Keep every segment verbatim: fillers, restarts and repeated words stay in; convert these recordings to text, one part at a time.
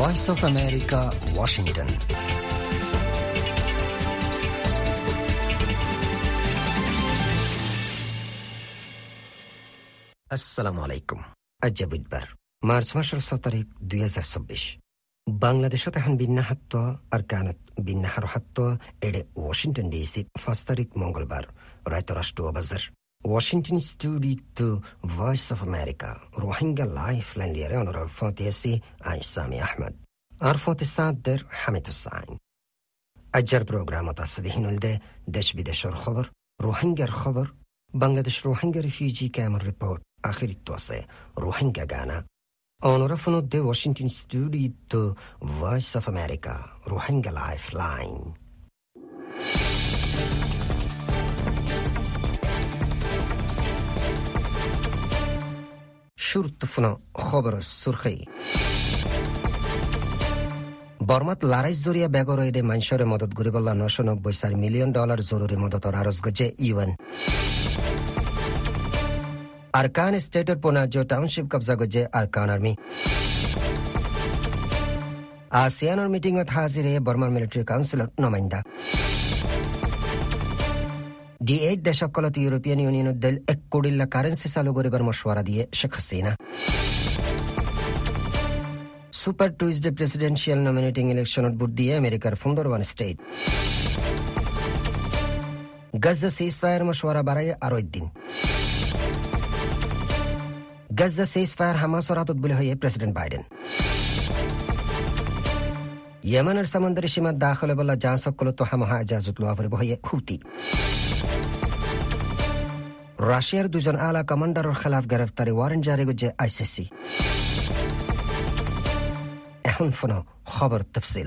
Voice of America, Washington. আসসালামু আলাইকুম। আজ বুধবার মার্চ মাসের ছ তারিখ দুই হাজার চব্বিশ। বাংলাদেশত এখন বিন্যাহাত্ত আর কানত বিন্যাহার হাত্ত এডে ওয়াশিংটন ডিসি পাঁচ তারিখ মঙ্গলবার রায়ত রাষ্ট্র বাজার Washington studio Voice of America Rohingya life line লিয়ারে অনর ফতেসি আইসামি আহমদ আর ফতে সাদের হামিদ হুসাইন। আজকের প্রোগ্রামত আছে হিনুলদে দেশ বিদেশের খবর, রোহিঙ্গার খবর, বাংলাদেশ রোহিঙ্গা রিফিউজি ক্যাম্পের রিপোর্ট, আখিরিত আছে রোহিঙ্গা গানা। অনরা ফোনদে Washington studio Voice of America Rohingya life line. শুরুত্তফুন খবর সুরখি বর্মাত লারাইস জরিয়া বেগর এদে মানসরে মদত গরিবল্লা নশো নব্বই চার মিলিয়ন ডলার জরুরি মদতর আরজ গজে ইউএন। আরকান স্টেটর পোনাজ্য টাউনশিপ কবজা গজে আরকান আর্মি। আসিয়ানোর মিটিংত হাজিরে বর্মার মিলিটারি কাউন্সিলর নমাইন্দা। ডি এইট দেশকলত ইউরোপিয়ান ইউনিয়নের দল এক কোটিল্লা কারেন্সি চালু করিবার মশওয়ারা দিয়ে Sheikh Hasina. Super Tuesday presidential nominating ইলেকশনত ভোট দিয়ে আমেরিকার সুন্দরবন স্টেট। গাজা সিজ ফায়ার মশওয়ারা বাড়াইয়ে আরো একদিন। গাজা সিজ ফায়ার হামাসর হাতত বলে হয়ে প্রেসিডেন্ট বাইডেন। ইয়েমেনের সামুদ্রী সীমাত দাখলে বলা জাহাজ সকলত হামহা এজাজত লোয়া পড়ে হয়ে হুতি। রাশিয়ার দুজন আলা কমান্ডারের খেলাফ গ্রেফতারি ওয়ারেন্ট জারি করছে আইসিসি। এখন ফোন খবর তফসিল।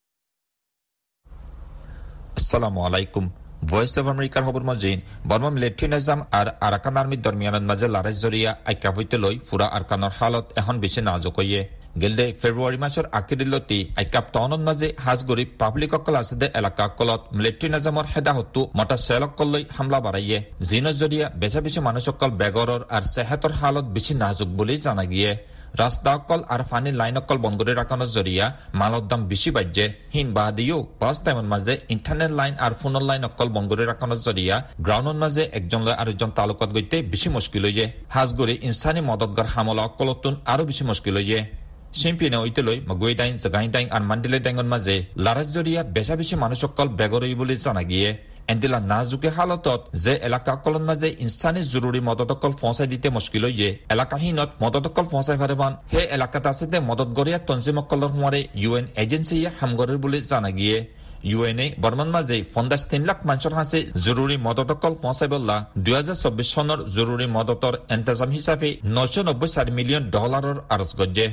আসসালামু আলাইকুম। ভয়েস অফ আমেরিকার খবর মজিন বর্মা মিলিটারি নিজাম আর আরাকান আর্মির দরমিয়ানের মাঝে লড়াই জরিয়া আইকা হইতে লই ফুরা আরকানের হালত এখন বেশি নাজুক হইয়ে গেলদে ফেব্রুয়ারি মাসের আকিরিলতি আইকাপ তহনত মাঝে হাজ গরিব পাবলিক অকল আছে দে এলাকা অকলত মিলিটারি নিজামর হেদা হতু মটা সেলকল লই হামলা বাড়াইয়ে জিন জরিয়া বেশা বেশি মানুষ অকল বেগরর আর সেহাতর হালত বেশি নাজুক বলে জানা গিয়ে। রাস্তা অকল আর ফানি লাইন অকল বন্ধ করে রাখানোর জরিয়া মালত দাম বেশি বাজছে হিন বা দিও পাঁচ টাইমের মাঝে ইন্টারনেট লাইন আর ফোনের লাইন অকল বন্ধ করে রাখানোর জরিয়া গ্রাউন্ডের মাঝে একজন লয় আরেকজন তালুকত গইতে বেশি মুশকিল হইয়ে হাজ গড়ে ইনসানি মদতগার হামলা অকলতুন আরো বেশি মুশকিল হইয়ে। শিম্পিনে ওইতে লই মগুই ডাইন জাগাই ডাইন আর মান্ডিলে ডাইনের মাঝে লারাজ জরিয়া বেশা বেশি মানুষ অকল বেগরই বলে জানা গিয়ে। এন্দিলা নাজুকে হালতত যে এলাকা অকলন মাঝে ইনসানি জরুরি মদত অকল পৌঁছাই দিতে মুশকিল হইয়ে এলাকাহীনত মদত অকল পৌঁছাই পারেবান হে এলাকাত আছে দে মদত গড়িয়া তঞ্জিম অকলর হুমারে ইউএন এজেন্সিয়ে হামগরের বলে জানা গিয়ে। ইউএনএ বর্মান মাঝে পঞ্চাশ তিন লাখ মানুষের হাসে জরুরি মদত অকল পৌঁছাই বললা দুই হাজার চব্বিশ সনের জরুরি মদতর এন্তেজাম হিসাবে নশো নব্বই চার মিলিয়ন ডলারের আরজ গজ্জে।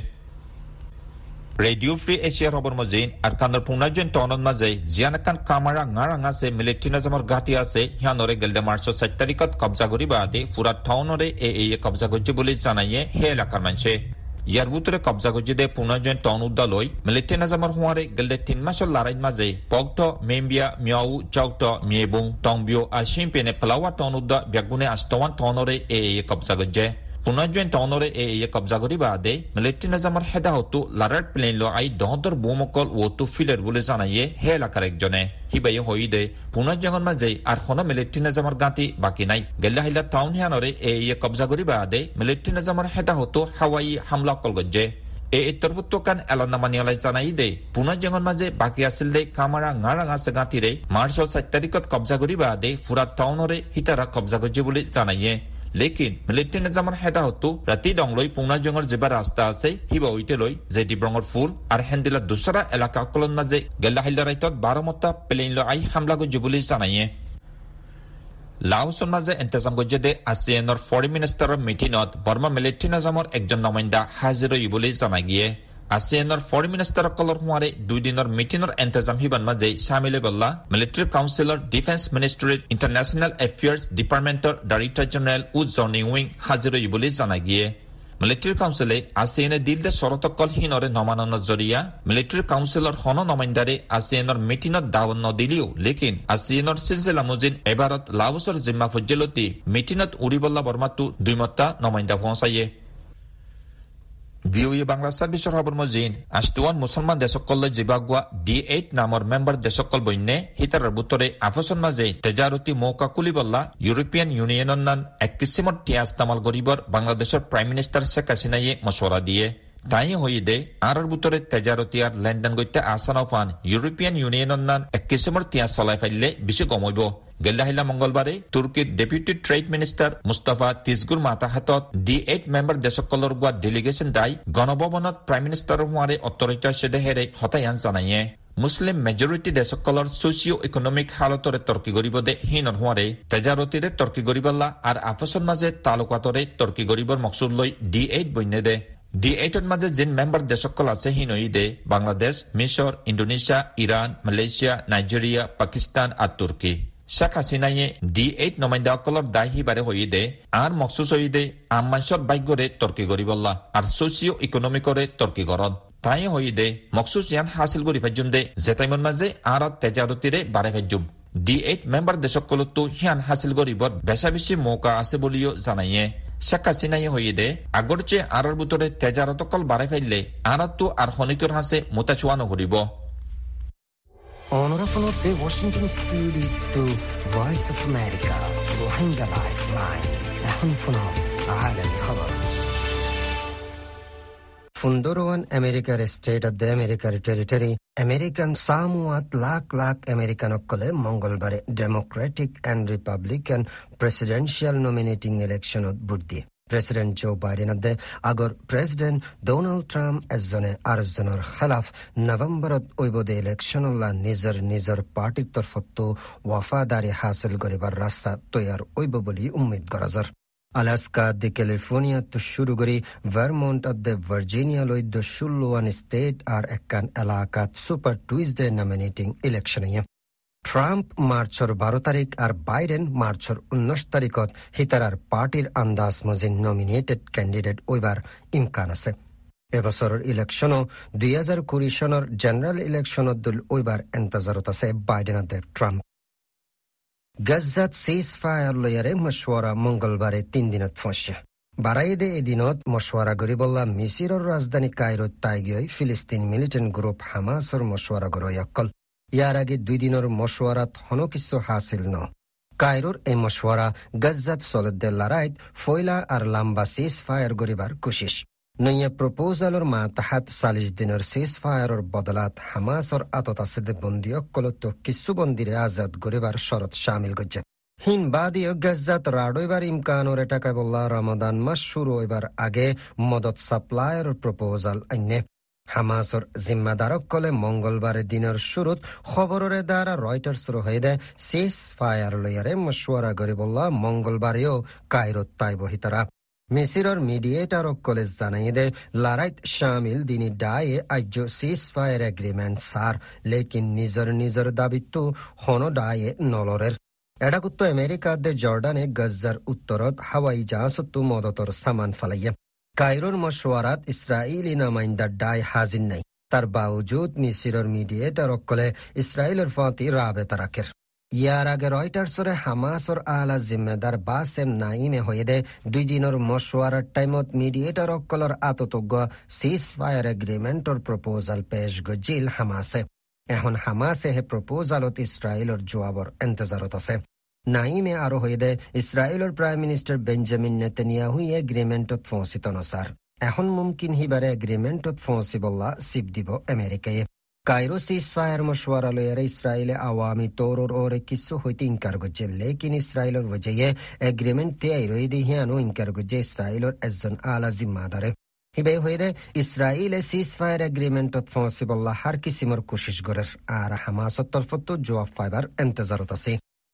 রেডিও ফ্রি এশিয়ার খবর মজিন আর কান্দর পুনাজন টাউনত মাঝে জিয়ানাকান কামারা ngaang আছে মিলিটারি নিজামর ঘাটি আছে হিয়ানরে গেলদে মার্চ সাত তারিখত কবজা করি বাদে পুরা টাউনরে এ এ কবজা করছে বলে জানাইয়ে হে এলাকার মানুষে। ইয়ার ভিতরে কবজা করছে দে পুনাজন টাউন উদ্দালয় মিলিটারি নিজামর হুয়ারে গেলদে তিন মাসের লড়াই মাঝে পগট মেম্বিয়া মিয়াউ চাউট মিয়েবুং টংবিও আর শিম্পেনে প্লাওয়া টাউন উদ্দা ব্যাগুনে আস্তওয়ান টাউনরে এ এ কবজা করছে। পুনাজন টাউনরে এ এ কবজা করি বাদে মিলিটারি নিজামর হেদা হতু লারার প্লেন লো আই দহতর বোমকল ও তুফিলের বলে জানাইয়ে হে এলাকার একজনে হিবাই হই দে পুনাজঙ্গন মাঝে আর কোনো মিলিটারি নিজামর গাঁতি বাকি নাই গেল্লা হিলা টাউন হিয়ানরে এ এ কবজা করি বাদে মিলিটারি নিজামর হেদা হতু হাওয়াই হামলা কল গজ্জে। এ তরফুত্তকান এলানা মানিয়ালাই জানাই দে পুনাজঙ্গন মাঝে বাকি আছিল দে কামারা ngaang আছে গাঁতিরে মার্চ সাত তারিখত কবজা করি বাদে পুরা টাউনরে হিতারা কবজা গজ্জে বলে জানাইয়ে। লেকিন মিলিটারি নিজামর হেদা হতু রাতি ডংলই পুংনা জঙ্গর যেবা রাস্তা আছে হিবা ওইতে লই যে ডিব্রঙর ফুল আর হেন্দিলা দুসরা এলাকা অকলন মাঝে গেল্লা হাইলা রাইতত বারমতা প্লেন লো আই হামলা গজ্জে বলে জানাইয়ে। লাওসর মাঝে এন্তেজাম গজ্জে দে আসিয়ানোর ফরেন মিনিস্টারের মিটিংত বর্মা মিলিটারি নিজামর একজন নমাইন্দা হাজির হই বলে জানা গিয়ে। আসিয়ানোর ফরেন মিনিস্টার অকলর হুয়ারে দুই দিনের মিটিংর এন্তেজাম হিবান মাঝে শামিলে বল্লা মিলিটারি কাউন্সিলর ডিফেন্স মিনিস্ট্রির ইন্টারন্যাশনাল এফেয়ার্স ডিপার্টমেন্টর ডাইরেক্টর জেনারেল উজ জর্নি উইং হাজির হই বলে জানা গিয়ে। মিলিটারি কাউন্সিলে আসিয়ানে দিলদে শরতকল হিনরে নমাননৰ জরিয়া মিলিটারি কাউন্সিলর হন নমাইন্দারে আসিয়ানোর মিটিংত দাওয়াত নদিলিও লেকিন আসিয়ানোর সিলসিলা মুজিন এবারত লাওসর জিম্মা ফজ্জেলতি মিটিংত উড়িবল্লা বর্মাতু দুই মত্তা নমাইন্দা পৌঁছাইয়ে। বিওই বাংলা সার্ভিসের খবর মজিন আস্তুয়ান মুসলমান দেশকল জিবাগুয়া ডি এইট নামৰ মেম্বার দেশকল বইনে হিতাৰৰ বুতৰে আফসন মাঝে তেজারতি মৌকা কুলিবল্লা ইউরোপিয়ান ইউনিয়নের নান এক কিসিমত টিয়াস তামাল গরিবর বাংলাদেশের প্রাইম মিনিস্টার শেখ হাসিনাইয়ে মশওয়ারা দিয়ে তাই হইদে আরর বুতরে তেজারতি আর লেনদেন গইতে আসান ফান ইউরোপিয়ান ইউনিয়নের নান এক কিসিমর টিয়াস চলাই ফেললে বেশি কমইব গেল্লাহিলা মঙ্গলবারে তুর্কির ডেপুটি ট্রেড মিনিস্টার মুস্তাফা তিজগুর মাতা হাতত ডি এইট মেম্বার দেশকলর গুয়া ডেলিগেশন দাই গণভবনত প্রাইম মিনিস্টার হুয়ারে অত্তরিত সেদে হেরে হতায়ান জানাইয়ে মুসলিম মেজরিটি দেশকলর সোশিও ইকোনমিক হালতরে তর্কি গরিবদে হীনর হুয়ারে তেজারতিরে তর্কি গরিবল্লা আর আফসন মাঝে তালুকাতরে তর্কি গরিবর মকসুদ লই ডি এইট বইনে দে ডি এইটর মাঝে জিন মেম্বার দেশকল আছে হিনই দে বাংলাদেশ মিশর Indonesia Iran Malaysia Nigeria Pakistan আর তুর্কি শেখ হাসিনাইয়ে ডি এইট নমাইন্দাকলর দায় হিবারে হইদে আর মকসুস হইদে আমাইসর ভাগ্যরে তর্কি গরিবল্লা আর সোশিও ইকোনমিকরে তর্কি গরদ তাই হইদে মকসুস ইয়ান হাসিল করি ফাইজুম দে জেতাইমন মাঝে আর তেজারতিরে বারে ফাইজুম ডি এইট মেম্বার দেশকলতো হিয়ান হাসিল করিবর বেশা বেশি মৌকা আছে বলিও জানাইয়ে শেখ হাসিনাই হইদে আগর চেয়ে আরর বুতরে তেজারতকল বারে ফাইলে আরাতো আর খনিকর হাসে মোতাচুয়ানো করিব Honorable the Washington Studio to Voice of America Rohingya Lifeline এখন phone عالمي خبر Fundoruan American State of the American Territory American Samoat lakh lakh American অকলে মঙ্গলবারে Democratic and Republican Presidential Nominating Election vote দিয়ে প্রেসিডেন্ট জো বাইডেন আদে আগর president Donald Trump এজনে আরেকজনের খেলাফ নভেম্বরত ওইবদে ইলেকশনল্লা নিজের নিজের পার্টির তরফত ওয়াফাদারি হাসিল করিবার রাস্তা তৈয়ার ওইব বলি উম্মিদ করা যার আলাস্কা দি ক্যালিফোর্নিয়া তো শুরু করি ভারমন্ট আদে ভার্জিনিয়া লইদ ষোলোয়ান স্টেট আর একান এলাকাত সুপার টুইজডে নমিনেটিং ইলেকশনে ট্রাম্প মার্চর বারো তারিখ আর বাইডেন মার্চর উনিশ তারিখত হিতারার পার্টির আন্দাজ মজিন নমিনেটেড ক্যান্ডিডেট ওইবার ইমকান আছে এবছরের ইলেকশনও দুই হাজার কুড়ি সনের জেনারেল ইলেকশনত দুল ওইবার এন্তজারত আছে বাইডেন আদে ট্রাম্প গাজ্জাত সিজ ফায়ার লয়ারে মশওয়ারা মঙ্গলবারে তিন দিনত ফসে বারাইদে এদিনত মশওয়ারা গরিবল্লা মিসিরর রাজধানী কায়রোত তাইগিয়ই ফিলিস্তিন মিলিটেন্ট গ্রুপ হামাসর মশওয়ারা গরয়াক্কল ইয়ার আগে দুই দিনের মশওয়ারাত হনো কিছু হাসিল ন কায়রোর এই মশওয়ারা গাজ্জাত সলদ্দে লড়াইত ফয়লা আর লাম্বা সিজ ফায়ার গরিবার কোশিশ নইয়া প্রপোজালর মা তাহাত চাল্লিশ দিনের সিজ ফায়ারর বদলাত হামাসর আতত আছে বন্দিয়কলত কিছু বন্দিরে আজাদ গরিবার শরত শামিল গজ্জে হিন বাদিও গাজ্জাত রাডইবার ইমকানর এটাকে বললা রমাদান মাস শুরু হইবার আগে মদত সাপ্লাইয়ের প্রপোজাল আইনে হামাসর জিম্মাদারক কলে মঙ্গলবারে দিনের শুরুত খবরের দ্বারা রয়টার্সর হইদে সিজ ফায়ার লয়ারে মশওয়ারা গরিবল্লা মঙ্গলবারেও কায়রোত তাই বহিতারা মিসিরর মিডিয়েটার কলেজ জানাই দে লড়াইত শামিল দিনী ডায়ে আজ্য সিজ ফায়ার এগ্রিমেন্ট সার লেকিন নিজের নিজের দাবিত্ব হন ডায়ে নলরের এডাকুত্ত আমেরিকা দে জর্ডানে গজ্জার উত্তরত হাওয়াই জাহাজত্ব মদতর সামান ফালাইয়া কায়রোর মশওয়ারাত ইসরায়েলি নামাইন্দার ডায় হাজির নাই তার বাউজুদ মিসিরর মিডিয়েটার অকলে ইসরায়েলের ফাতি রাবেতা রাখের ইয়ার আগে রয়টার্সরে হামাসর আলা জিম্মেদার বাসেম নাইমে হয়ে দে দুই দিনের মশওয়ারার টাইমত মিডিয়েটার অকলর আততজ্ঞ সিজ ফায়ার এগ্রিমেন্টর প্রপোজাল পেশ গজিল হামাসে এখন হামাসে হে প্রপোজালত ইসরায়েলের জবাবর এন্তজারত আছে নাইমে আরো হয়ে দে ইসরায়েলের প্রাইম মিনিস্টার বেঞ্জামিন নেতানিয়াহু এগ্রিমেন্টত ফৌঁসিত নসার এখন মুমকিন হিবারে এগ্রিমেন্টত ফৌঁসিবল্লা সিপ দিব আমেরিকায় কায়রো সিজ ফায়ার মশওয়ারা লয়ারে ইসরায়েলে আওয়ামী তোরর ওরে কিছু হইতে ইনকার গজ্জে লেকিন ইসরায়েলের ওজয়ে এগ্রিমেন্ট তে রই দিহিয়ানো ইনকার গজ্জে ইসরায়েলের একজন আলা জিম্মাদারে হিবে হয়ে দে ইসরায়েলে সিজ ফায়ার এগ্রিমেন্টত ফৌঁসিবল্লা হার কিসিমর কোশিশ গরের আর হামাসর তরফত জবাব ফাইবার এন্তজারত আছে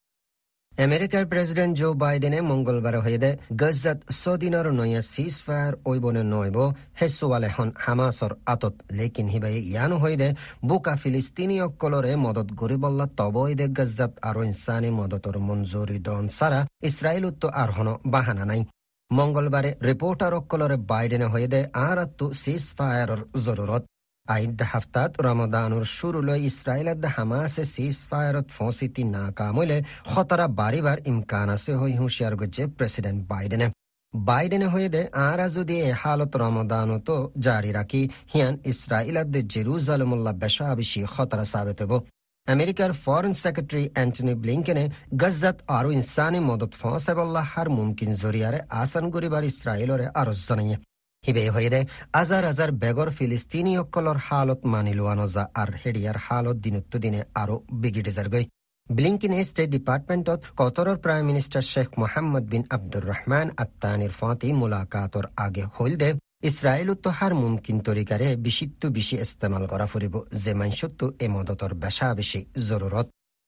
আমেরিকার প্রেসিডেন্ট জো বাইডেনে মঙ্গলবার হয়ে দে গজ্জাত সদিনর নয়া সিজ ফায়ার ওইবনে নইব হেসুয়াল এখন হামাসর আতত লেকিন হিবাই ইয়ানো হয়ে দে বুকা ফিলিস্তিনি অকলরে মদত গরিবল্লা তবই দে গজ্জাত আরো ইনসানি মদতর মঞ্জুরি দন সারা ইসরায়েল উত্ত আর হন বাহানা নাই মঙ্গলবারে রিপোর্টার অকলরে বাইডেনে হয়ে দে আর আত্তু সিজ ফায়ারর জরুরত আইদ হাফতাত রমাদানুর শুরু লই ইসরায়েলত হামাসে সিজ ফায়ারত ফৌঁসিতি নাকামলে খতরা বারিবার ইমকান আছে হই হুঁশিয়ার গজ্জে প্রেসিডেন্ট বাইডেনে বাইডেনে হয়ে দে আরা যদি এ হালত রমদানত জারি রাখি হিয়ান ইসরায়েলাদে জেরুজালেমুল্লাহ বেশা বেশি খতরা সাবেত হব। আমেরিকার ফরেন সেক্রেটারি অ্যান্টনি ব্লিংকেনে গজ্জাত আরো ইনসানি মদত ফসাবল্লাহ হার মুমকিন জরিয়ারে আসান গরিবার ইসরায়েলরে আরজ জানাইয়ে হিবে হয়ে দে আজার আজার বেগর ফিলিস্তিনি অকলর হালত মানিলুয়ানজা আর হেডিয়ার হালত দিনত্ব দিনে আরো বিগিটে যারগই। ব্লিংকিনে স্টেট ডিপার্টমেন্টত কতরর prime minister Sheikh Mohammed bin Abdur Rahman আত্তানির ফাতি মুলাকাতর আগে হইল দে ইসরায়েল তো হার মুমকিন তরিকারে বিশিত্ব বেশি ইস্তেমাল করা ফুরিব যে মানসত্ব এ মদতর বেশা বেশি জরুরত।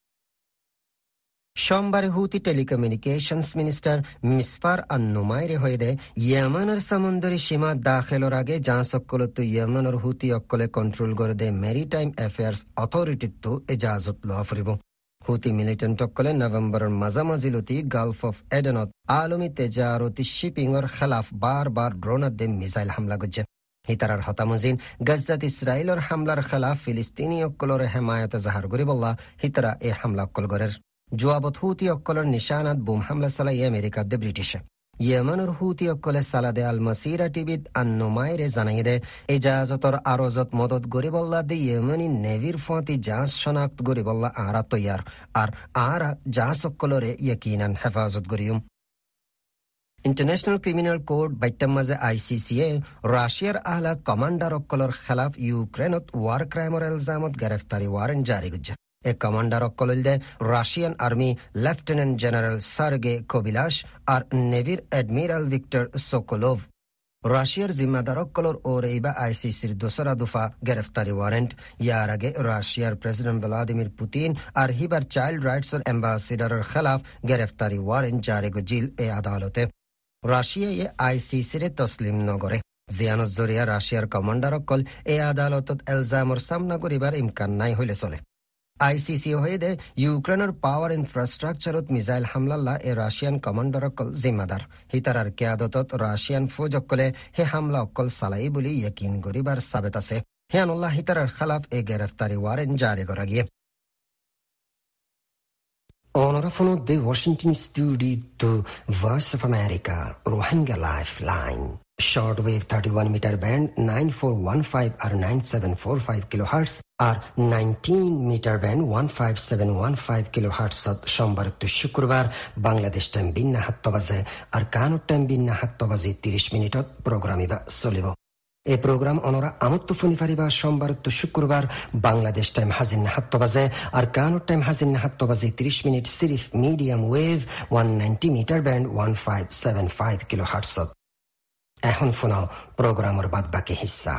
সোমবারে হুতি টেলিকমিউনিকেশনস মিনিস্টার মিসফার আন্নুমাইরে হয়ে দে ইয়েমেনের সমুদ্রী সীমা দাখিলর আগে যাঁচ অক্কলত ইয়েমেনের হুতি অক্কলে কন্ট্রোল করে দে মেরিটাইম অ্যাফেয়ার্স অথরিটিত এজাজত লওয়া ফুরিব। হুতি মিলিটেন্ট অক্কলে নভেম্বরের মাঝামাঝিলতি গালফ অফ এডেনত আলমী তেজারতি শিপিংর খেলাফ বার বার ড্রোনার দে মিসাইল হামলা করছে। হিতারার হতামুজিন গজ্জাত ইসরায়েলর হামলার খেলাফ ফিলিস্তিনি অক্কলর হেমায়ত জাহার গরিবল্লাহ হিতারা এ হামলা অক্কল গরের জোয়াবত হুতি অক্কলর নিশানাত বুম হামলা চালাই আমেরিকা দে ব্রিটিশে। ইয়েমেনের হুতি অক্কলে সালাদে আল মাসিরা টিভিত আন্নুমাইরে জানাই দে এজাজতর আরজত মদত গরিবল্লাহ দে ইয়েমেনি নেভির ফতি জাহাজ শনাক্ত গরিবল্লাহ আরা তৈয়ার আর আরা জাহাজ অক্কলরে ইয়কিনান হেফাজত গরিয়ুম। ইন্টারন্যাশনাল ক্রিমিনাল কোর্ট বাইটাম মাঝে আইসিসিএ রাশিয়ার আহলা কমান্ডার অক্কলর খেলাফ ইউক্রেনত ওয়ার ক্রাইমর এলজামত গ্রেফতারি ওয়ারেন্ট জারি করছে। এ কমান্ডার অক্কল দে Russian army lieutenant general Sergey Kobylash আর নেভির অ্যাডমিরাল ভিক্টর সোকোলোভ। রাশিয়ার জিম্মাদার অক্কলর ওর এইবা আইসিসির দোসরা দফা গ্রেফতারি ওয়ারেন্ট। ইয়ার আগে রাশিয়ার প্রেসিডেন্ট ভ্লাদিমির পুতিন আর হিবার চাইল্ড রাইটসের অ্যাম্বাসিডারের খেলাফ গ্রেফতারি ওয়ারেন্ট জারি গজিল এ আদালতে। রাশিয়া এ আইসিসিরে তসলিম নগরে জিয়ানজ জরিয়া রাশিয়ার কমান্ডার অক্কল এ আদালতত এলজামর সামনা করিবার ইমকান নাই হইলে চলে। আইসিসি হয়ে দে ইউক্রেনের পাওয়ার ইনফ্রাস্ট্রাকচারত মিসাইল হামলাল্লা এ রাশিয়ান কমান্ডার অক্কল জিম্মাদার। হিতারার কেয়াদতত রাশিয়ান ফৌজ অক্কলে হে হামলা অক্কল সালাই বলি ইয়কিন গরিবার সাবেত আছে। হিয়ানুল্লাহ হিতারার খেলাফ এ গ্রেফতারি ওয়ারেন্ট জারি করা গিয়ে। Onorevole de Washington studio to Voice of America, Rohingya Lifeline. Shortwave thirty-one meter band nine four one five or nine seven four five kilohertz or nineteen meter band one five seven one five kilohertz সোমবার to শুক্রবার Bangladesh time বিন্না সাত বাজে আর কানুর time বিন্না সাত বাজে ত্রিশ মিনিটত প্রোগ্রামিবা চলিব। এই প্রোগ্রাম অনরা আমত্ত ফোনি ফারিবা সোমবার তো শুক্রবার বাংলাদেশ টাইম হাজির সাত বাজে আর কানুর টাইম হাজির সাত বাজে ত্রিশ মিনিট সিরিফ medium wave one ninety metre band one five seven five kilo hertz. এখন শোনাও প্রোগ্রামের বাদ বাকি হিস্সা।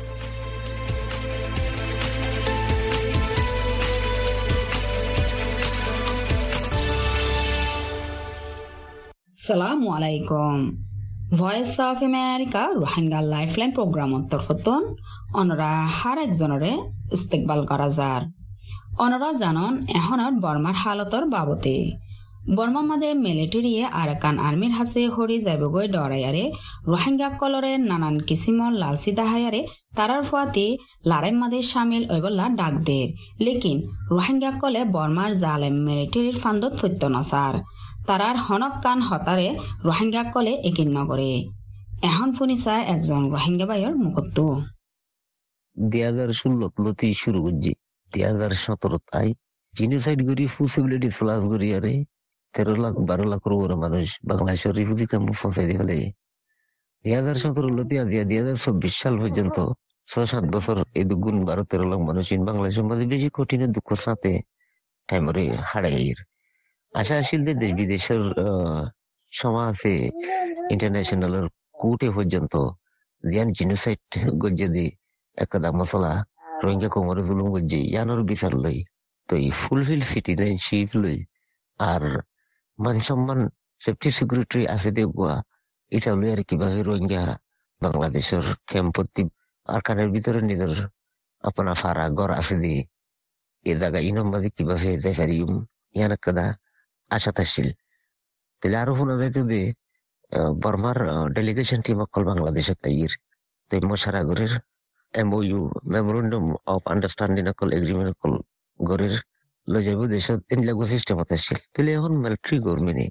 সালামু আলাইকুম। Voice of America Rohingya lifeline প্রোগ্রামত তরফতন অনরা হার একজনরে ইস্তেকবাল করা যার। অনরা জানন এখনত বর্মার হালতর বাবতে বর্মা মাদে মিলিটারিয়ে আরাকান আর্মির হাসে হরি যাইবগৈ ডরাইয়ারে রোহিঙ্গা কলরে নানান কিসিমর লালচি দাহায়ারে তারার ফুয়াতে লারাই মাদে সামিল ওইবল্লা ডাক দের। লেকিন রোহিঙ্গা কলে বর্মার জালেম মিলিটারির ফান্দত ফত্য নসার তারার হনক কান হতারে রোহিঙ্গা কলে একিন নগরে। এখন শুনিছা একজন রোহিঙ্গা বাইয়ের মুখত। দুই হাজার ষোলত লতি শুরু করছি দুই হাজার সতেরো তাই জিনোসাইড করি পসিবিলিটি ফ্লাস করি আরে তেরো লাখ বারো লাখ ওপরে মানুষ বাংলাদেশের রিফিউজি ক্যাম্পে পৌঁছাই দিয়ে ফেলে। দুই হাজার সতেরো লতি দিয়া দুই হাজার চব্বিশ সাল পর্যন্ত ছয় সাত বছর এই দুগুণ বারো তেরো লাখ মানুষ বাংলাদেশের মাঝে বেশি কঠিন দুঃখের সাথে টাইমরে হারাইয়ের আশা আসিল যে দেশ বিদেশের সময় আছে ইন্টারন্যাশনাল কোর্টে পর্যন্ত জিয়ান জিনোসাইড গজ্জে দি একদা মশলা রোহিঙ্গা কোমরে জুলুম গজ্জে ইয়ানোর বিচার লই তো এই ফুলফিল সিটিজেনশিপ লই আর মান সম্মান সেফটি সিকিউরিটি আছে দেখুয়া এটা লই আর কিভাবে রোহিঙ্গা বাংলাদেশের ক্যাম্পতি আর কানের ভিতরে নিজের আপনার ফারা ঘর আছে দি এ জায়গা ইনম মাঝে কিভাবে যাই পারিম ইয়ান একদা আশা থাকছিল। তাহলে আরো শোনা যাইতো যে বর্মার ডেলিগেশন টিম অকল বাংলাদেশের তাইয়ের তো মশারাগরের এমওইউ মেমোরেন্ডাম অফ আন্ডারস্ট্যান্ডিং অকল এগ্রিমেন্ট অকল গরের লই যাইব দেশত ইনলাগো সিস্টেম আসছিল। তাহলে এখন মিলিটারি গভর্নমেন্টে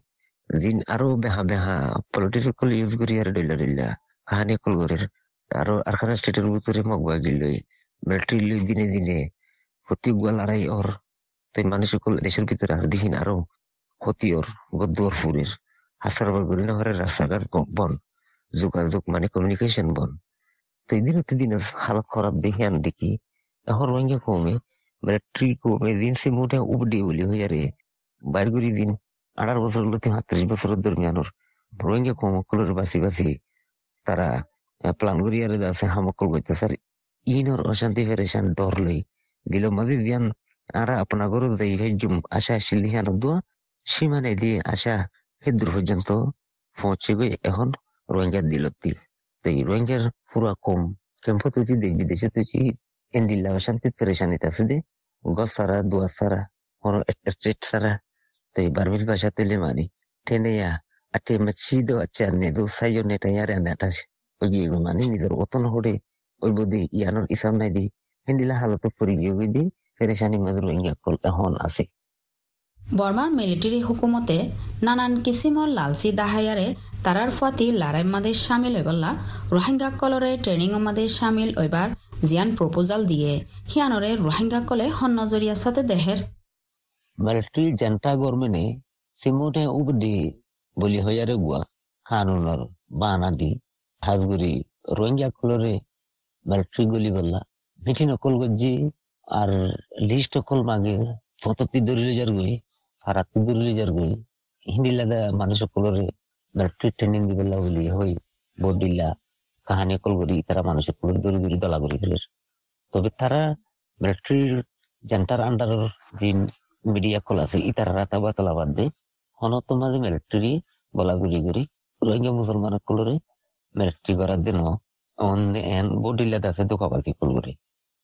দিন আরো বেহা বেহা পলিটিক্যাল ইউজ করি আর ডইলা ডইলা কাহানি কল করে আরো আরখানা স্টেটের ভিতরে মগবা গিল মিলিটারি লই দিনে দিনে ক্ষতি গোয়াল আড়াই ওর তাই মানুষ সকল দেশের ভিতরে আর দিন আরো ক্ষতি ওর গদ্দুয়ার ফুরের হাসার গরি না হরে রাস্তাঘাট বন যোগাযোগ মানে কমিউনিকেশন বন তো দিন দিন হালত খারাপ দেখি আন দেখি এখন রোহিঙ্গা কমে মিলিটারি কমে দিন সে মোটা উপডে বলি হয়ে রে বাইর করি দিন আঠারো বছর গুলো সাতত্রিশ বছরের দরমিয়ানোর রোহিঙ্গা কমকলের বাসি বাসি তারা প্লান করিয়ারে আছে হামকল করতে স্যার ইনর অশান্তি ফেরেশান ডর লই দিল মাঝে দিয়ান আরা আপনা গরু দেই হেজুম আশা আসিল দিয়ান দোয়া সীমানে দিয়ে আশা হেদুর পর্যন্ত পৌঁছে গই এখন রোহিঙ্গার দিল দিল তো এই রোহিঙ্গার পুরা কম ক্যাম্প তুই দেশ বিদেশে তুই এন্ডিল্লা অশান্তি ফেরেশানিতে আছে যে গছ সারা দোয়া সারা কোনো স্টেট সারা তাই বার্মিজ ভাষা তেলে মানি টেনেয়া আটে মাছিদো আচ্ছা নেদো সাইজো নেটা ইয়ারে নেটাস ওই মানে নিজের অতন হড়ে ওই বদি ইয়ানোর ইসাম নাই দি হেন্ডিলা হালত পরি গিয়ে দি ফেরেশানি মাঝে রোহিঙ্গা কল এখন আছে বর্মার মিলিটারি হুকুমতে নানান কিসিমর লালচি দাহায়ারে তারার ফাতি লারাই মাদের সামিল হইবল্লা রোহিঙ্গা কলরে ট্রেনিং মাদের সামিল হইবার জিয়ান প্রপোজাল দিয়ে হিয়ানরে রোহিঙ্গা কলে হন নজরিয়া সাথে দেহের মিলিটারি জান্টা গভর্নমেন্টে সিমোটে উবডি বলি হইয়ারে গুয়া কানুনর বানা দি হাজগুড়ি রোহিঙ্গা কলরে মিলিটারি গলি বললা মিটিন অকল গজ্জি আর লিস্ট অকল মাগে ফতপি দরিলে যার গই ফারাতি দরিলে যার গই হিন্দি লাগা মানুষ অকলরে মিলিটারি ট্রেনিং দি বললা বলি হই বডিলা কাহানি অকল করি তারা মানুষ অকলরে দরি দরি দলা করি ফেলে তবে তারা মিলিটারি জান্টার আন্ডারের যে মিডিয়া কল আছে ইতারা রাতা বাতলা বাদ দে হনত মাঝে মিলিটারি বলা গুলি করি রোহিঙ্গা মুসলমান কলরে মিলিটারি করার দিন বডিলা আছে দোকাবাজি কল করে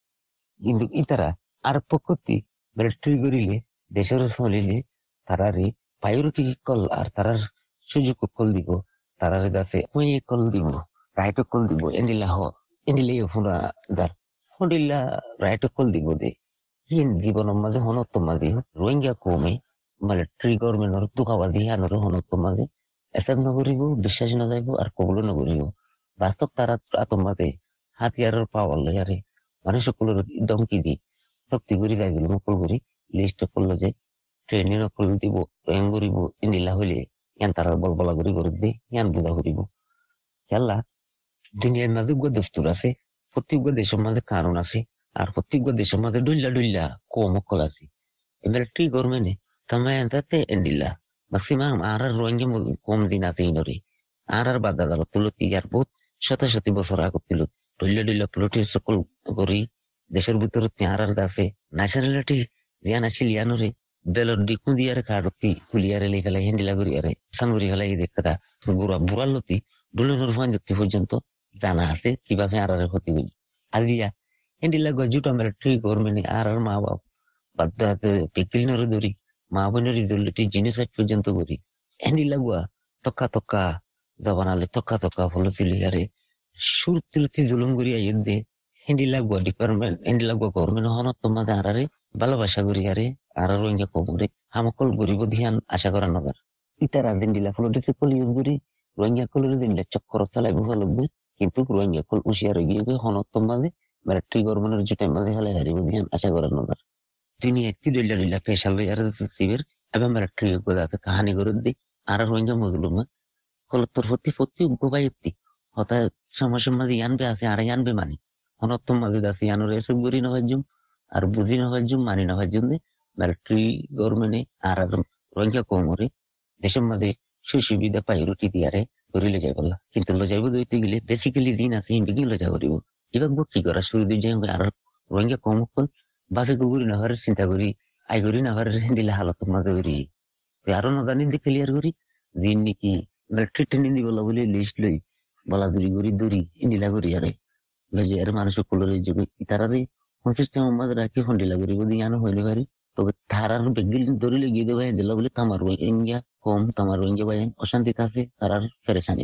কিন্তু ইতারা আর প্রকৃতি মিলিটারি করিলে দেশের চলিলে তারারে প্রায়োরিটি কল আর তারার সুযোগ কল দিব তারারে কাছে ওই কল দিব রাইট কল দিব এন্ডিলা হ এন্ডিলে ফুনা দার ফন্ডিল্লা রাইট কল দিব দে হিন জীবনের মাঝে হনত মাঝে রোহিঙ্গা কমে মিলিটারি গভর্নমেন্টর দোকাবাজি আনোর হনত মাঝে এসব নগরিব বিশ্বাস না যাইব আর কবলো নগরিব বাস্তব তারা আতমাতে হাতিয়ারের পাওয়ার লয়ারে মানুষ সকলের দমকি দি শক্তি করি যাইছিল মুকল করি লিস্ট করলো যে ট্রেনিং কল দিব ট্রেন করিব ইন্ডিলা হইলে ইয়ান তারা বল বলা করি করে দে ইয়ান বুঝা করিব খেলা দুনিয়ার মাঝে দস্তুর আছে প্রত্যেক দেশের মাঝে কারণ আছে আর প্রত্যেক দেশের মাঝে ডুল্লা ডুল্লা কম কল আছে মিলিটারি গভর্নমেন্টে তামায়াতে এন্ডিলা ম্যাক্সিমাম আর আর রোহিঙ্গা কম দিন আছে ইনরে আর আর বাদ দাদা তুলত ইয়ার বহুত শত শত বছর আগত তুলত ডুল্লা ডুল্লা পলিটিক্স সকল করি দেশের ভিতরে আর আর আছে ন্যাশনালিটি জ্ঞান আছিল ইয়ানরে বেলর ডিকু দিয়ারে কাটতি তুলিয়ারে লেখালে হেন্ডিলা করিয়ারে সানগুরি ফেলাই দেখা গুড়া বুড়ালতি ডুলের ফান যুক্তি পর্যন্ত জানা আছে কিভাবে আর আর ক্ষতি হই আজিয়া হেন্ডিলা গজুটা মিলিটারি গভর্নমেন্টে আর আর মা বাপ বাদ পিকিলনরে ধরি মা বোনের ইজলিটি জিনিস পর্যন্ত করি হেন্ডিলা গুয়া তক্কা তক্কা জবানালে তক্কা তক্কা ফলো তুলিয়ারে সুর তুলতি জুলুম করিয়া ইয়ে দে হেন্ডিলা গুয়া ডিপার্টমেন্ট হেন্ডিলা গুয়া গভর্নমেন্ট হন তোমাদের আরারে ভালোবাসা করিয়ারে আর রোহিঙ্গা কমরে হামকল গরিব ধিয়ান আশা করা নগর ইতারা দিনডিলা পলিটিক্স কল ইউজ করি রোহিঙ্গা কলের দিনডিলা চক্কর চালাই বুঝা লাগবে কিন্তু রোহিঙ্গা কল উশিয়ার গিয়ে গিয়ে হন তোমাদের মিলিটারি গভর্নমেন্টের যে টাইম মাঝে হেলে হারিব ধিয়ান আশা করা নগর তিনি একটি ডইলা ডইলা পেশাল আর শিবির এবং মিলিটারি গোদাতে কাহানি করে দিই আর রোহিঙ্গা মজলুমা কলত্তর প্রতি প্রতি উগ্রবায়ুক্তি হঠাৎ সমস্যার মাঝে ইয়ানবে আছে আর ইয়ানবে মানে হনত্তম মাঝে আছে ইয়ানোর এসব গড়ি না হজুম আর বুঝি না হজুম মানি না হজুম মিলিটারি গভর্নমেন্টে আর রোহিঙ্গা কমরে দেশের মাঝে সুসুবিধা পাই রুটি দিয়ারে করিলে যাই বললা কিন্তু লজাইব দইতে গেলে বেসিক্যালি দিন আছে বিঘিন লজা করিব এবার কি করা শুরু দিয়ে আর রোহিঙ্গা কম কল বাপে গুগুরি না হওয়ার চিন্তা করি আই করি না হওয়ার দিলে হালত মাঝে করি আরো না জানি দিয়ে ক্লিয়ার করি দিন নাকি মিলিটারি ট্রেনিং দি বলা বলে লিস্ট লই বলা দূরি করি দূরি ইন্ডিলা করি আরে লজে আর মানুষ কলরে যুগে তারারে সিস্টেম মাঝে রাখি ফন্ডিলা করিব দিয়ে আনো হইলে পারি তবে তারার বেগিল ধরে লেগে দেবে দিলা বলে তামার রোহিঙ্গা কম তামার রোহিঙ্গা ভাই অশান্তিতে আছে তারার পেরেশানি।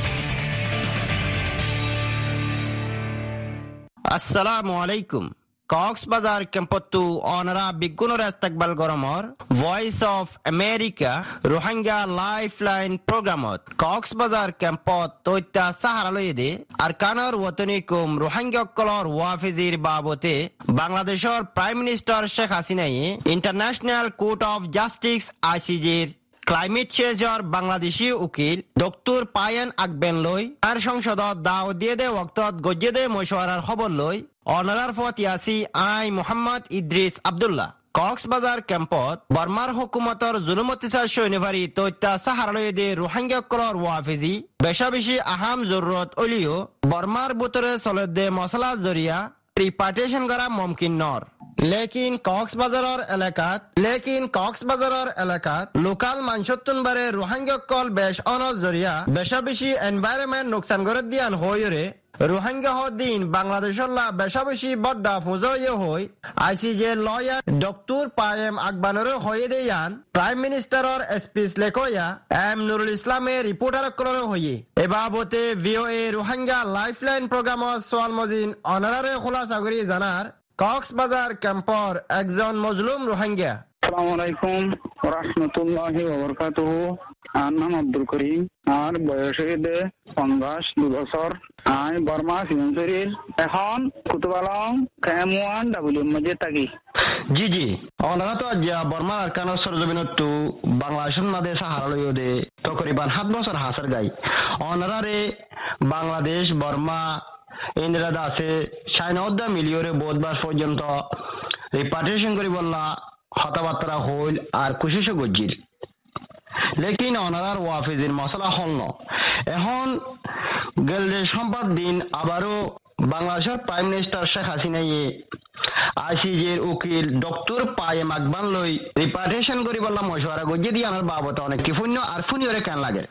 আসসালামু আলাইকুম Cox's Bazar ক্যাম্পতো অনারা বিগুণর ইস্তেকবাল গরমর voice of America Rohingya lifeline প্রোগ্রামত Cox's Bazar ক্যাম্পত তৈতা সাহারালয়দে আরকানর ওয়াতনিকুম Rohingya colour ওয়াফিজির বাবতে বাংলাদেশের prime minister Sheikh হাসিনাই international court of justice আইসিজির climate চেঞ্জর Bangladeshi উকিল ডক্টর পায়ান আকবেন লই আর সংসদত দাও দিয়ে দে ওয়াক্তত গজ্জে দে মশওয়ারার খবর লই অনারার ফতিয়াসি আই মোহাম্মদ ইদ্রিস আব্দুল্লাহ কক্সবাজার ক্যাম্পত বর্মার হুকুমতর জুলুম অত্যাচার সৈন্যভারী তৈতা সাহারালয়দে রোহিঙ্গা কলর ওয়াফিজি বেশা বেশি আহাম জরুরত অলিও বর্মার বুতরে চলদে মশলা জরিয়া রিপার্টেশন করা মুমকিন নর লেকিন কক্সবাজারের এলাকাত লেকিন কক্সবাজারের এলাকাত লোকাল মানসত্তুন বারে রোহিঙ্গা কল বেশ অনজ জরিয়া বেশা বেশি এনভায়রনমেন্ট নোকসান করে দিয়ান হইরে রোহিঙ্গা হদিন বাংলাদেশের লা বেশা বেশি বড্ডা ফুজয়ে হই আইসিজে লয়ার ডক্টর পায়েম আকবানের হয়ে দেয়ান প্রাইম মিনিস্টারের স্পিচ লেখয়া এম নুরুল ইসলামের রিপোর্টার করে হইয়ে এ বাবতে ভিওএ রোহিঙ্গা লাইফলাইন প্রোগ্রামর সোয়াল মজিন অনারারে খোলাসা করি জানার কক্সবাজার ক্যাম্পর একজন মজলুম রোহিঙ্গা। আসসালামু আলাইকুম ওয়া রাহমাতুল্লাহি ওয়া বারাকাতুহু। আমার নাম আব্দুল করিম, আর বয়স হইতে পঞ্চাশ দুই বছর। আমি বর্মা সিমেন্সরির এখন কুতুবালং কেমওয়ান ডাব্লিউ মধ্যে থাকি। জি জি ওনারা তো বর্মা আরকানোর সরজমিনতো বাংলাদেশের মাঝে সাহারালয় দে তকরিবান সাত বছর হাসার গাই ওনারা রে বাংলাদেশ বর্মা ইন্দিরা দাসে সাইনদ্দা মিলিয়রে বোধবার পর্যন্ত রিপার্টেশন করি বললা হতাবার্তা হইল আর কুশিস গজ্জির লেকিন অনারার ওয়াফিজির মশলা হল ন এখন গেলে সম্পদ দিন আবারও বাংলাদেশের প্রাইম মিনিস্টার শেখ হাসিনাই আইসিজের উকিল ডক্টর পায়েম আকবান লই রিপার্টেশন করি বললাম মশওয়ারা গজ্জি দিয়ে আমার বাবত অনেক কি পুণ্য আর পুণ্যরে কেন লাগে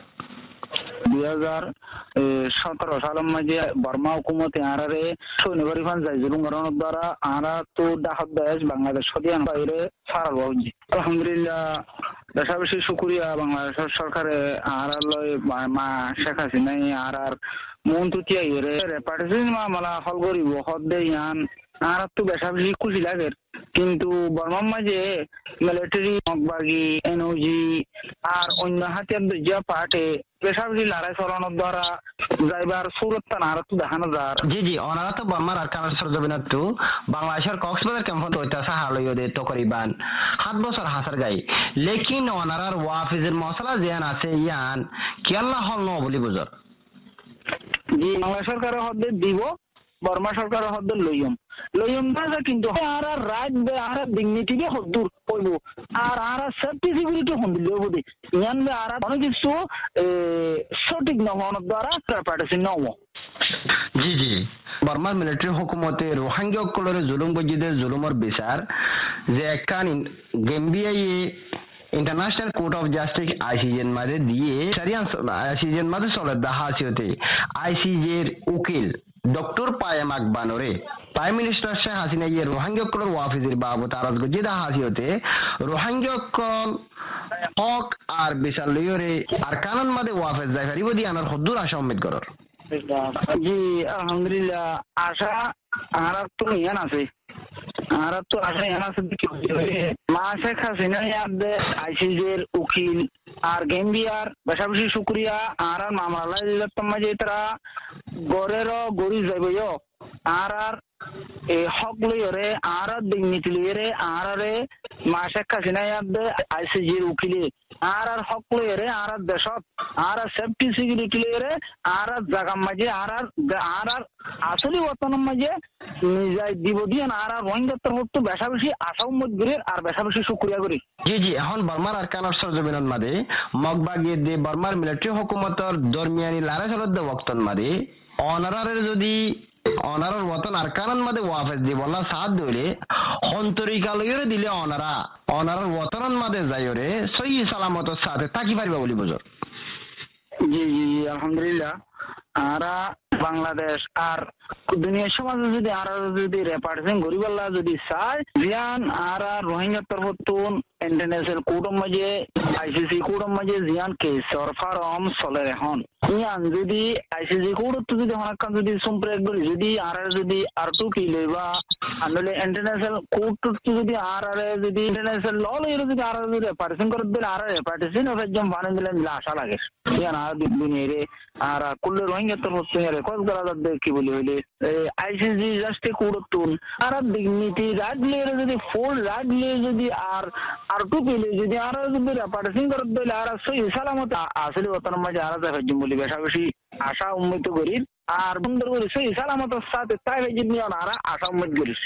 দুই হাজার সতেরো সালের মাঝে বর্মা হুকুমতে আরারে সৈন্যবাড়ি ফান যাই জুলুম করানোর দ্বারা আরা তো ডাহত দেশ বাংলাদেশ সদিয়ান বাইরে সারা বাউজি আলহামদুলিল্লাহ দেশা বেশি শুক্রিয়া বাংলাদেশের সরকারে আরার লয় মা শেখ হাসিনাই আরার মন তুতিয়া ইরে রেপার্টেশন মামলা হল করিব হদ দে ইয়ান আর তো বেশা বেশি খুশি লাগে কিন্তু বর্মার মাঝে মিলিটারি মগবাগি এনওজি আর অন্য হাতিয়ার দরজা পাটে বেশা বেশি লড়াই চালানোর দ্বারা যাইবার সুরত আর তো দেখানো যার। জি জি ওনারা তো বর্মার আরকানের সরজমিনত বাংলাদেশের কক্সবাজার ক্যাম্পত ঐতিহাসিক হালয়দে তকরিবান সাত বছর হাসার গাই লেকিন ওনারার ওয়াফিজের মশলা জিয়ান আছে ইয়ান কিয়াল্লা হল ন বলি বুঝর। জি বাংলা সরকারের হদ্দে দিব বর্মা সরকারের হদ্দে লইম লইম না কিন্তু আর রাত আর ডিগনিটি হদ্দুর হইব আর আর সেফটি সিকিউরিটি হন্দিল হইব দে ইয়ান আর অনেক কিছু সঠিক নহওয়ার দ্বারা রেপার্টেশন নব। জি জি বর্মার মিলিটারি হুকুমতে রোহিঙ্গা কলরে জুলুম গজিদের জুলুমের বিচার যে একখান গেম্বিয়াই ইন্টারন্যাশনাল কোর্ট অফ জাস্টিস আইসিজের মাঝে দিয়ে সারিয়ান আইসিজের মাঝে চলে দাহাসিওতে আইসিজের উকিল ডক্টর পায়েম আকবানরে প্রাইম মিনিস্টার শেখ হাসিনা ইয়ে রোহিঙ্গা কলর ওয়াফিজের বাবদ আরজ গজি দাহাসিওতে রোহিঙ্গা কল হক আর বিচার লইরে আর কানন মাঝে ওয়াফিজ জায়গারিব দিয়ে আনার হদ্দুর আশা উম্মেদ করর। জি আলহামদুলিল্লাহ আশা আর তো ইয়ান আছে আর তো আশা ইয়ান আছে মা শেখ হাসিনা ইয়াদে আইসিজের উকিল আর গেম্বিয়ার বেশা বেশি শুক্রিয়া আর মামলা মাঝে তারা গড়েরও গড়ি যাইব আর আর এই হক লইরে আর ডিগনিটি লইরে আর আরে মা শেখ হাসিনা ইয়াদে আইসিজির উকিলে আর আর হক লইরে আর দেশত আর সেফটি সিকিউরিটি লইরে আর জায়গা মাঝে আর আর আর আসলে বর্তমান মাঝে নিজাই দিব দিয়ে আর আর রোহিঙ্গার হতো বেশা বেশি আশা উম্মত করে আর বেশা বেশি শুক্রিয়া করি। জি জি এখন বর্মার আরকানের সরজমিনের মাঝে মগবাগিয়ে দে বর্মার মিলিটারি হুকুমতর দরমিয়ানি লারে চলত বক্তন মাঝে অনারারের যদি অনারার ওয়াতন আরকানের মাঝে ওয়াফেজ দি বললা সাথ দইলে হন্তরিকালয়রে দিলে অনারা অনারার ওয়াতনের মাঝে যাইরে সহি সালামতের সাথে থাকি পারিবা বলি বুঝর। জি জি আলহামদুলিল্লাহ আরা বাংলাদেশ আর দুনিয়ার সমাজে যদি আর যদি রেপার্টিশন গরিবাল্লা যদি চায় জিয়ান আর রোহিঙ্গা তরফতুন ইন্টারন্যাশনাল কোর্টের মাঝে আইসিসি কোর্টের মাঝে জিয়ান কেস সরফারম চলে এখন ইয়ান যদি আইসিসি কোর্টত যদি হনাকান যদি সম্প্রেক করি যদি আর যদি আর টু কি লইবা আনলে ইন্টারন্যাশনাল কোর্টত যদি আর আর যদি ইন্টারন্যাশনাল ল লইলে যদি আর যদি রেপার্টিশন করে দিলে আর রেপার্টিশন হবে জম বানাই দিলে আশা লাগে ইয়ান আর দুনিয়ারে আর কুল্লে রোহিঙ্গা তরফতুন রেকর্ড করা যাবে কি বলি হইলে আইসিসি জাস্ট কোর্টতুন আর দিগনিটি রাজলে যদি ফুল রাজলে যদি আর আর টু পেলে যদি আর যদি রেপার্টিশন করে দিলে আর সহি সালামত আসলে ওতার মাঝে আর যাবে বলি বেশা বেশি আশা উম্মিত করি আর সুন্দর করে সহি সালামতের সাথে তাই যদি আর আশা উম্মিত করিস।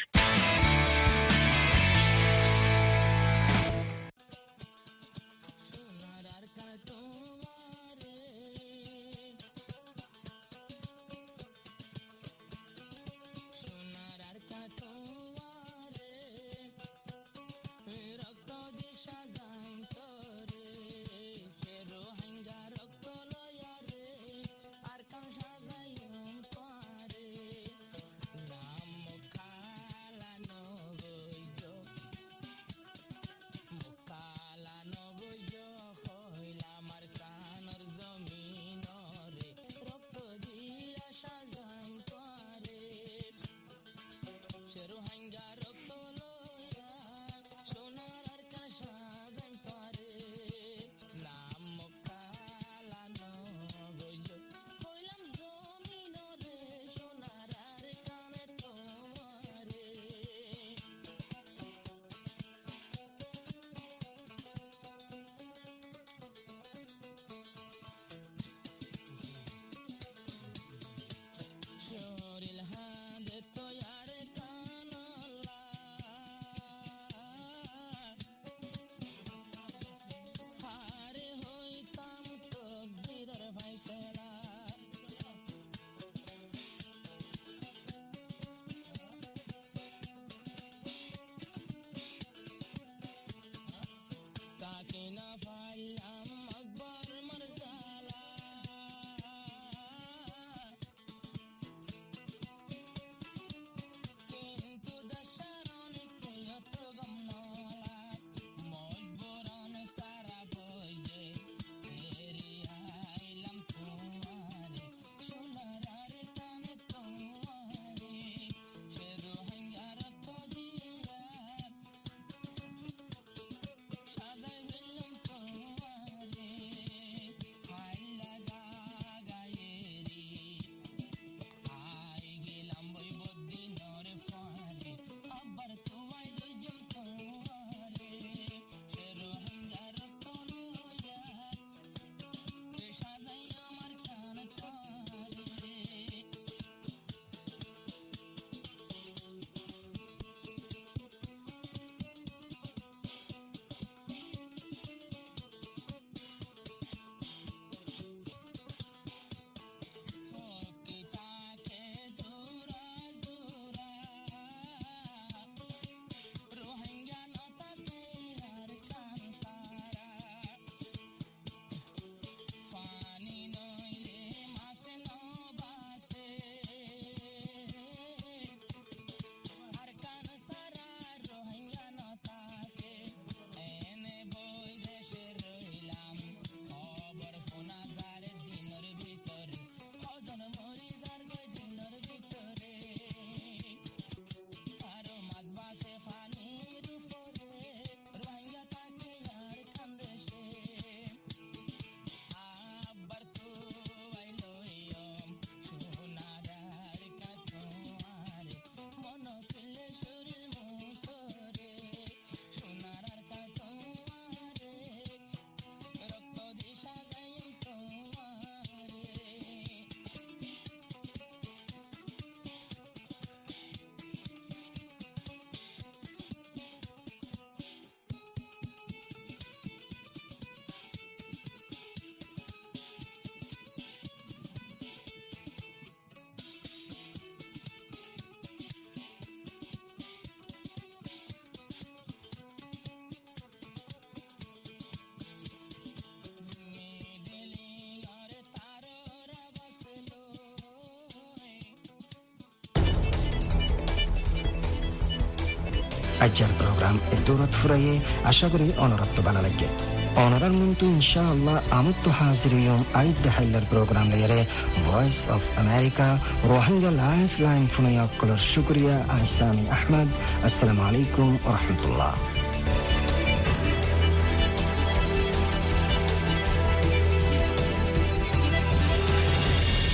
আজকের প্রোগ্রাম দৌলত ফুরাইয়ে আশা করি অনরত্ব ভালো লাগে অনরার মন্তু ইনশাআল্লাহ আমত্ত হাজির হইম আইদ দেখাইলার প্রোগ্রাম লেয়ারে voice of America Rohingya life line ফুনাইয়া কলর শুক্রিয়া আইসামি আহমদ আসসালামু আলাইকুম ওয়া রাহমাতুল্লাহ